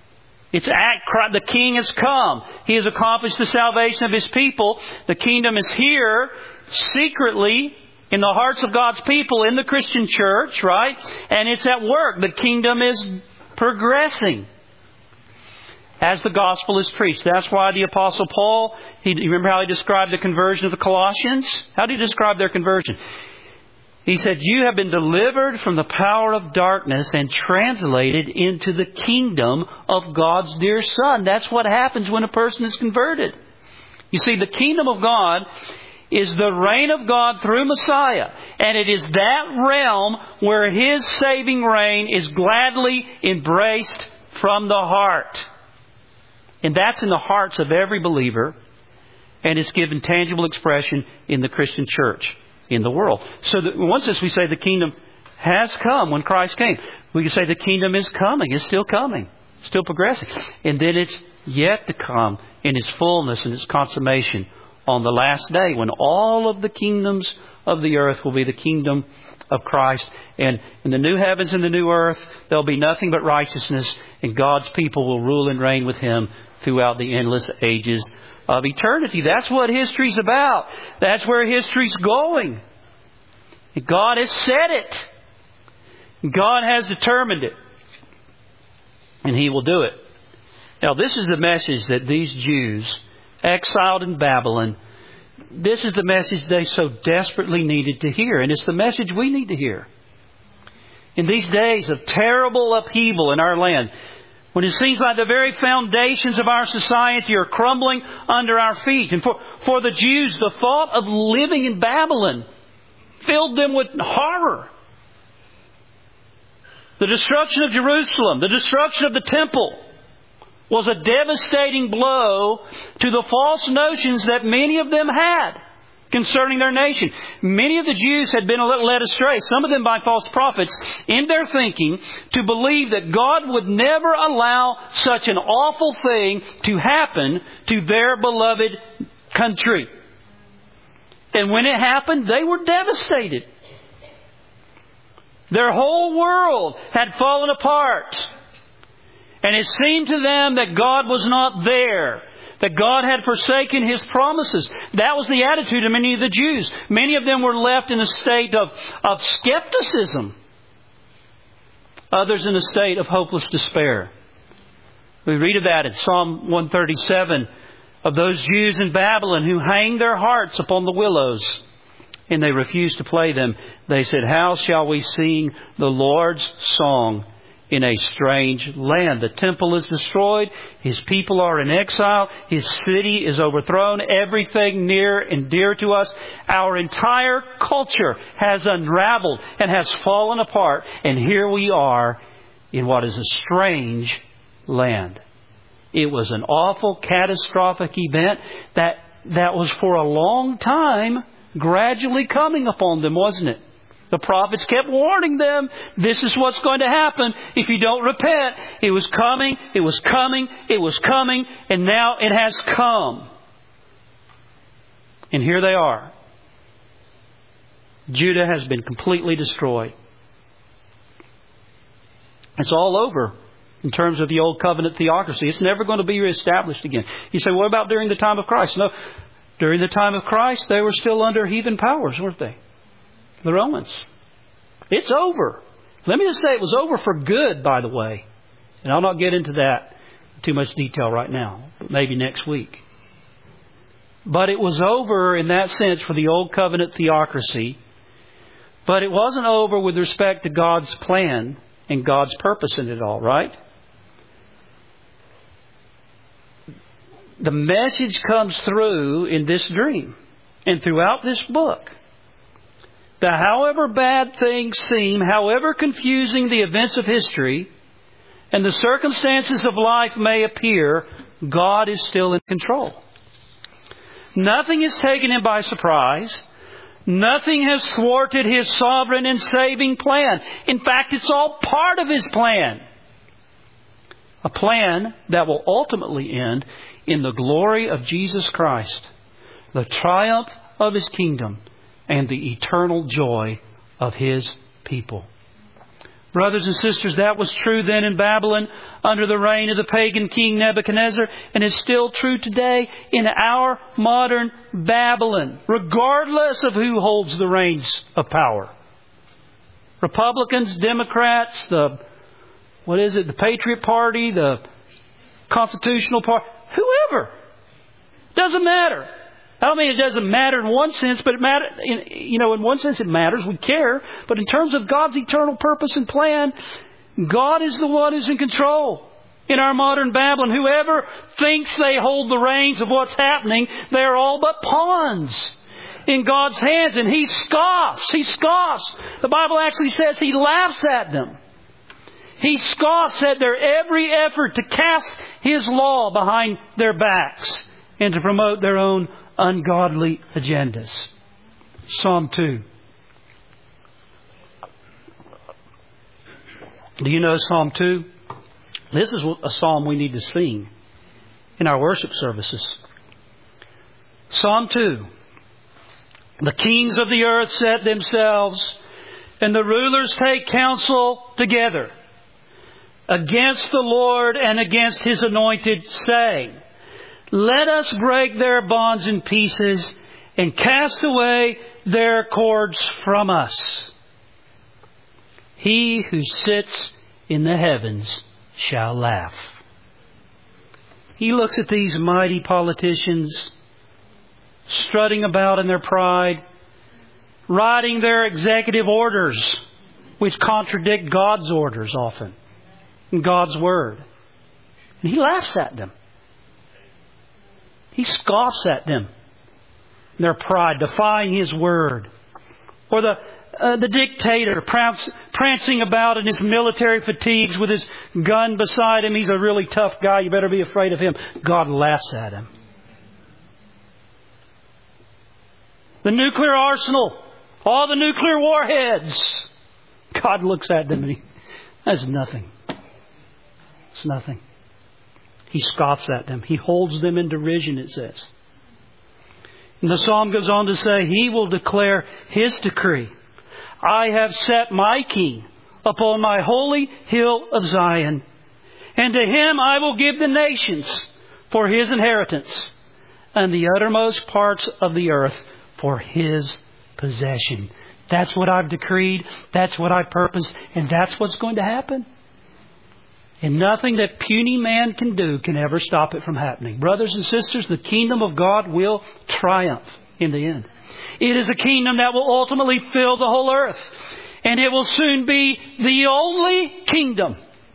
Speaker 2: The King has come. He has accomplished the salvation of His people. The kingdom is here secretly in the hearts of God's people in the Christian church, right? And it's at work. The kingdom is progressing as the gospel is preached. That's why the Apostle Paul, you remember how he described the conversion of the Colossians? How did he describe their conversion? He said, you have been delivered from the power of darkness and translated into the kingdom of God's dear Son. That's what happens when a person is converted. You see, the kingdom of God is the reign of God through Messiah. And it is that realm where His saving reign is gladly embraced from the heart. And that's in the hearts of every believer. And it's given tangible expression in the Christian church, in the world. So that in one sense we say the kingdom has come when Christ came. We can say the kingdom is coming. It's still coming. Still progressing. And then it's yet to come in its fullness and its consummation on the last day, when all of the kingdoms of the earth will be the kingdom of Christ. And in the new heavens and the new earth, there'll be nothing but righteousness, and God's people will rule and reign with Him throughout the endless ages of eternity. That's what history's about. That's where history's going. God has said it. God has determined it. And He will do it. Now, this is the message that these Jews, exiled in Babylon, this is the message they so desperately needed to hear. And it's the message we need to hear. In these days of terrible upheaval in our land, when it seems like the very foundations of our society are crumbling under our feet. And for the Jews, the thought of living in Babylon filled them with horror. The destruction of Jerusalem, the destruction of the temple, was a devastating blow to the false notions that many of them had concerning their nation. Many of the Jews had been led astray, some of them by false prophets, in their thinking to believe that God would never allow such an awful thing to happen to their beloved country. And when it happened, they were devastated. Their whole world had fallen apart. And it seemed to them that God was not there, that God had forsaken His promises. That was the attitude of many of the Jews. Many of them were left in a state of skepticism. Others in a state of hopeless despair. We read of that in Psalm 137, of those Jews in Babylon who hang their hearts upon the willows, and they refused to play them. They said, how shall we sing the Lord's song in a strange land? The temple is destroyed. His people are in exile. His city is overthrown. Everything near and dear to us, our entire culture has unraveled and has fallen apart. And here we are in what is a strange land. It was an awful, catastrophic event that was for a long time gradually coming upon them, wasn't it? The prophets kept warning them, this is what's going to happen if you don't repent. It was coming, it was coming, it was coming, and now it has come. And here they are. Judah has been completely destroyed. It's all over in terms of the old covenant theocracy. It's never going to be reestablished again. You say, what about during the time of Christ? No, during the time of Christ, they were still under heathen powers, weren't they? The Romans. It's over. Let me just say it was over for good, by the way. And I'll not get into that in too much detail right now. But maybe next week. But it was over in that sense for the old covenant theocracy. But it wasn't over with respect to God's plan and God's purpose in it all, right? The message comes through in this dream and throughout this book. That however bad things seem, however confusing the events of history and the circumstances of life may appear, God is still in control. Nothing has taken Him by surprise. Nothing has thwarted His sovereign and saving plan. In fact, it's all part of His plan. A plan that will ultimately end in the glory of Jesus Christ, the triumph of His kingdom, and the eternal joy of His people. Brothers and sisters, that was true then in Babylon under the reign of the pagan king Nebuchadnezzar, and is still true today in our modern Babylon, regardless of who holds the reins of power. Republicans, Democrats, the Patriot Party, the Constitutional Party, whoever. Doesn't matter. I don't mean it doesn't matter in one sense, but in one sense it matters. We care. But in terms of God's eternal purpose and plan, God is the one who's in control. In our modern Babylon, whoever thinks they hold the reins of what's happening, they are all but pawns in God's hands. And He scoffs. He scoffs. The Bible actually says He laughs at them. He scoffs at their every effort to cast His law behind their backs and to promote their own ungodly agendas. Psalm 2. Do you know Psalm 2? This is a psalm we need to sing in our worship services. Psalm 2. The kings of the earth set themselves, and the rulers take counsel together against the Lord and against His anointed, saying, let us break their bonds in pieces and cast away their cords from us. He who sits in the heavens shall laugh. He looks at these mighty politicians strutting about in their pride, writing their executive orders, which contradict God's orders often, and God's Word. And He laughs at them. He scoffs at them, their pride, defying His Word. Or the dictator prancing about in his military fatigues with his gun beside him. He's a really tough guy. You better be afraid of him. God laughs at him. The nuclear arsenal, all the nuclear warheads. God looks at them and that's nothing. It's nothing. He scoffs at them. He holds them in derision, it says. And the psalm goes on to say, He will declare His decree. I have set my king upon my holy hill of Zion, and to Him I will give the nations for His inheritance, and the uttermost parts of the earth for His possession. That's what I've decreed. That's what I purposed. And that's what's going to happen. And nothing that puny man can do can ever stop it from happening. Brothers and sisters, the kingdom of God will triumph in the end. It is a kingdom that will ultimately fill the whole earth. And it will soon be the only kingdom.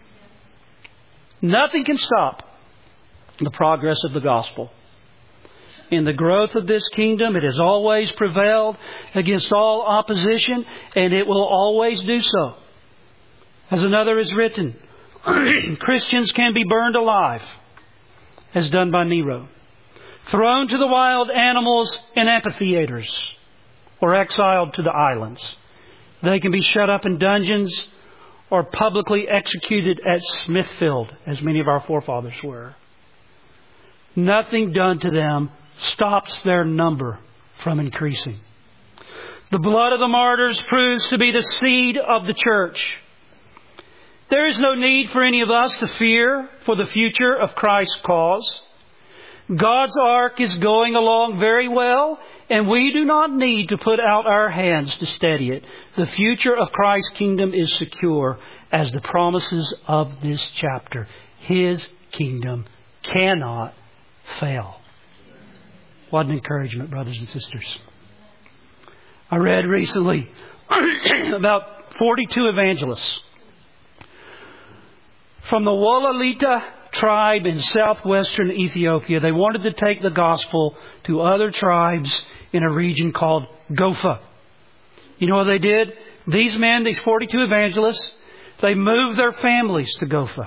Speaker 2: Nothing can stop the progress of the gospel. In the growth of this kingdom, it has always prevailed against all opposition, and it will always do so. As another is written, Christians can be burned alive, as done by Nero, thrown to the wild animals in amphitheaters, or exiled to the islands. They can be shut up in dungeons or publicly executed at Smithfield, as many of our forefathers were. Nothing done to them stops their number from increasing. The blood of the martyrs proves to be the seed of the church. There is no need for any of us to fear for the future of Christ's cause. God's ark is going along very well, and we do not need to put out our hands to steady it. The future of Christ's kingdom is secure, as the promises of this chapter. His kingdom cannot fail. What an encouragement, brothers and sisters. I read recently about 42 evangelists from the Wolalita tribe in southwestern Ethiopia. They wanted to take the gospel to other tribes in a region called Gofa. You know what they did? These men, these 42 evangelists, they moved their families to Gofa.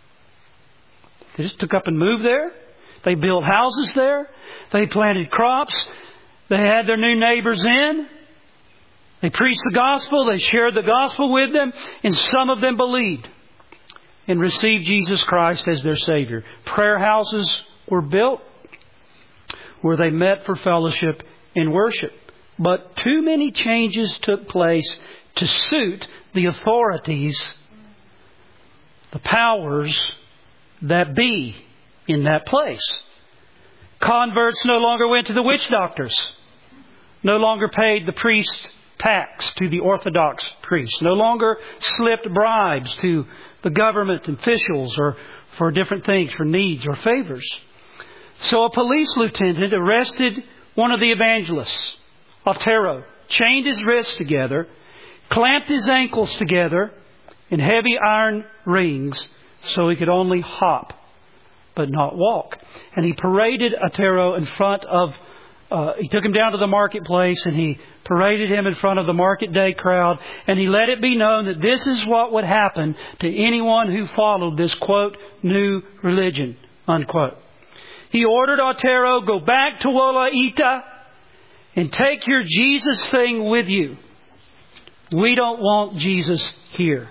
Speaker 2: They just took up and moved there. They built houses there. They planted crops. They had their new neighbors in. They preached the gospel. They shared the gospel with them. And some of them believed and received Jesus Christ as their Savior. Prayer houses were built where they met for fellowship and worship. But too many changes took place to suit the authorities, the powers that be in that place. Converts no longer went to the witch doctors, no longer paid the priest tax to the Orthodox priests, no longer slipped bribes to the government officials or for different things, for needs or favors. So a police lieutenant arrested one of the evangelists, Otero, chained his wrists together, clamped his ankles together in heavy iron rings so he could only hop but not walk. And he paraded Otero in front of, he took him down to the marketplace and he paraded him in front of the market day crowd, and he let it be known that this is what would happen to anyone who followed this, quote, new religion, unquote. He ordered Otero, go back to Wolaita and take your Jesus thing with you. We don't want Jesus here.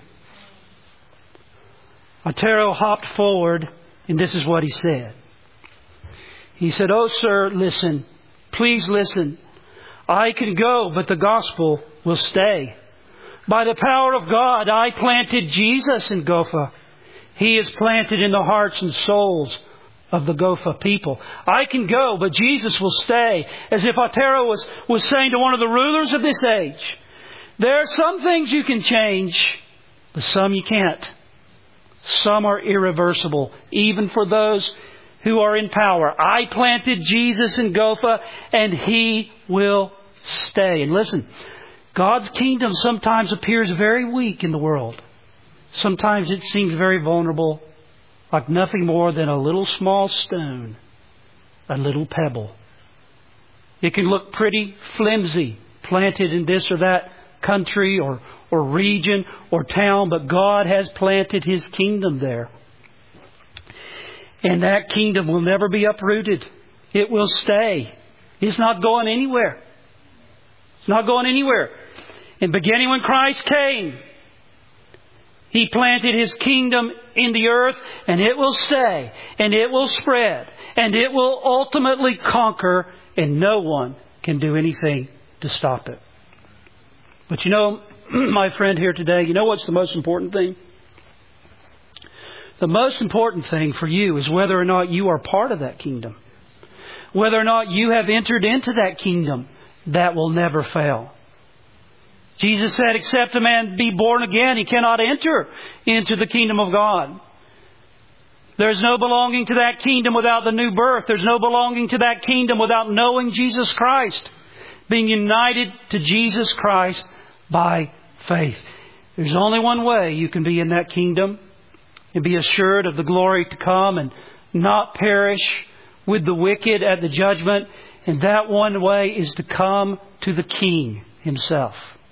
Speaker 2: Otero hopped forward, and this is what he said. He said, "Oh, sir, listen. Please listen. I can go, but the gospel will stay. By the power of God, I planted Jesus in Gofa. He is planted in the hearts and souls of the Gofa people. I can go, but Jesus will stay." As if Otero was saying to one of the rulers of this age, there are some things you can change, but some you can't. Some are irreversible, even for those who are in power. I planted Jesus in Gofa, and He will stay. And listen, God's kingdom sometimes appears very weak in the world. Sometimes it seems very vulnerable, like nothing more than a little small stone, a little pebble. It can look pretty flimsy, planted in this or that country or region or town, but God has planted His kingdom there. And that kingdom will never be uprooted. It will stay. It's not going anywhere. It's not going anywhere. And beginning when Christ came, He planted His kingdom in the earth, and it will stay, and it will spread, and it will ultimately conquer, and no one can do anything to stop it. But you know, my friend here today, you know what's the most important thing? The most important thing for you is whether or not you are part of that kingdom. Whether or not you have entered into that kingdom that will never fail. Jesus said, except a man be born again, he cannot enter into the kingdom of God. There's no belonging to that kingdom without the new birth. There's no belonging to that kingdom without knowing Jesus Christ. Being united to Jesus Christ by faith. There's only one way you can be in that kingdom and be assured of the glory to come and not perish with the wicked at the judgment. And that one way is to come to the King Himself.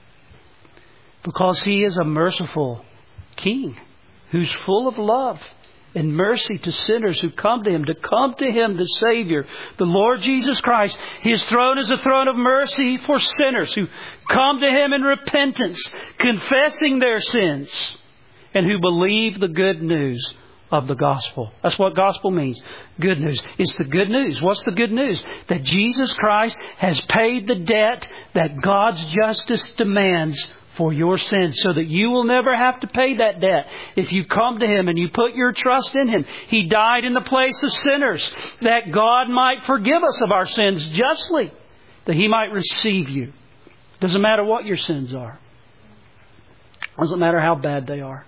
Speaker 2: Because He is a merciful King who's full of love and mercy to sinners who come to Him, the Savior, the Lord Jesus Christ. His throne is a throne of mercy for sinners who come to Him in repentance, confessing their sins, and who believe the good news of the gospel. That's what gospel means. Good news. It's the good news. What's the good news? That Jesus Christ has paid the debt that God's justice demands for your sins, so that you will never have to pay that debt. If you come to Him and you put your trust in Him, He died in the place of sinners, that God might forgive us of our sins justly, that He might receive you. Doesn't matter what your sins are. Doesn't matter how bad they are,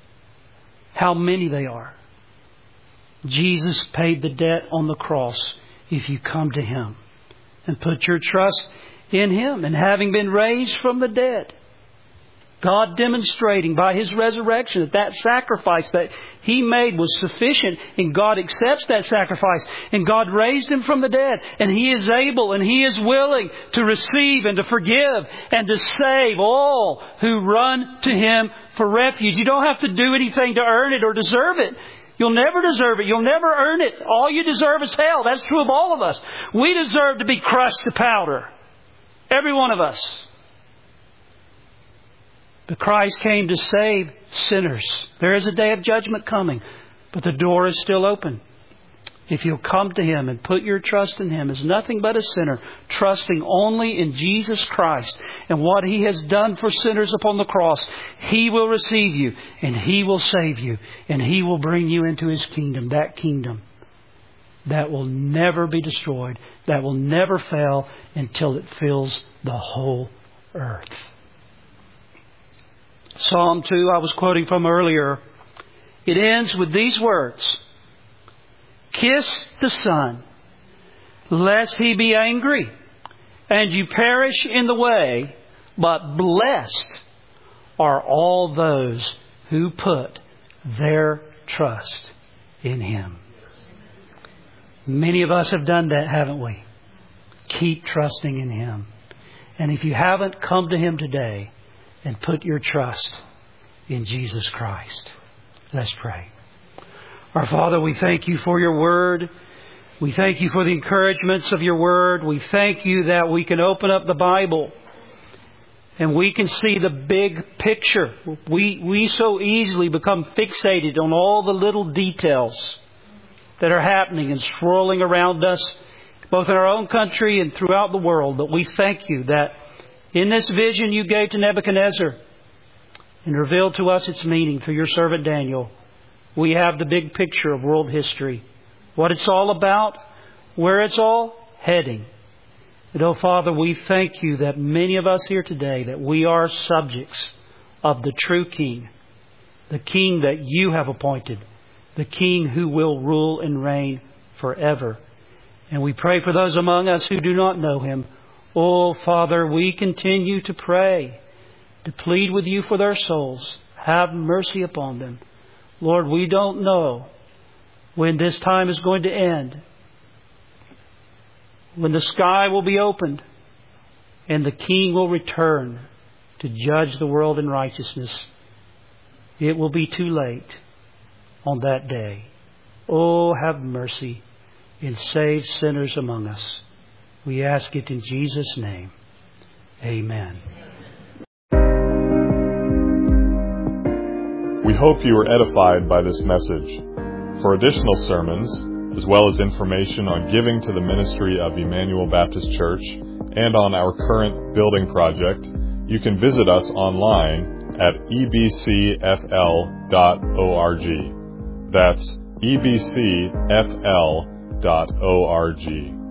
Speaker 2: how many they are. Jesus paid the debt on the cross if you come to Him and put your trust in Him. And having been raised from the dead, God demonstrating by His resurrection that that sacrifice that He made was sufficient, and God accepts that sacrifice, and God raised Him from the dead, and He is able and He is willing to receive and to forgive and to save all who run to Him for refuge. You don't have to do anything to earn it or deserve it. You'll never deserve it. You'll never earn it. All you deserve is hell. That's true of all of us. We deserve to be crushed to powder. Every one of us. But Christ came to save sinners. There is a day of judgment coming, but the door is still open. if you'll come to Him and put your trust in Him as nothing but a sinner, trusting only in Jesus Christ and what He has done for sinners upon the cross, He will receive you and He will save you and He will bring you into His kingdom, that will never be destroyed, that will never fail until it fills the whole earth. Psalm 2, I was quoting from earlier, it ends with these words, "Kiss the Son, lest He be angry, and you perish in the way, but blessed are all those who put their trust in Him." Many of us have done that, haven't we? Keep trusting in Him. And if you haven't, come to Him today and put your trust in Jesus Christ. Let's pray. Our Father, we thank You for Your Word. We thank You for the encouragements of Your Word. We thank You that we can open up the Bible and we can see the big picture. We so easily become fixated on all the little details that are happening and swirling around us, both in our own country and throughout the world. But we thank You that in this vision You gave to Nebuchadnezzar and revealed to us its meaning through Your servant Daniel, we have the big picture of world history, what it's all about, where it's all heading. And oh Father, we thank You that many of us here today, that we are subjects of the true King, the King that You have appointed, the King who will rule and reign forever. And we pray for those among us who do not know Him. Oh Father, we continue to pray, to plead with You for their souls. Have mercy upon them. Lord, we don't know when this time is going to end, when the sky will be opened and the King will return to judge the world in righteousness. It will be too late on that day. Oh, have mercy and save sinners among us. We ask it in Jesus' name. Amen.
Speaker 1: We hope you were edified by this message. For additional sermons, as well as information on giving to the ministry of Emmanuel Baptist Church and on our current building project, you can visit us online at ebcfl.org. That's ebcfl.org.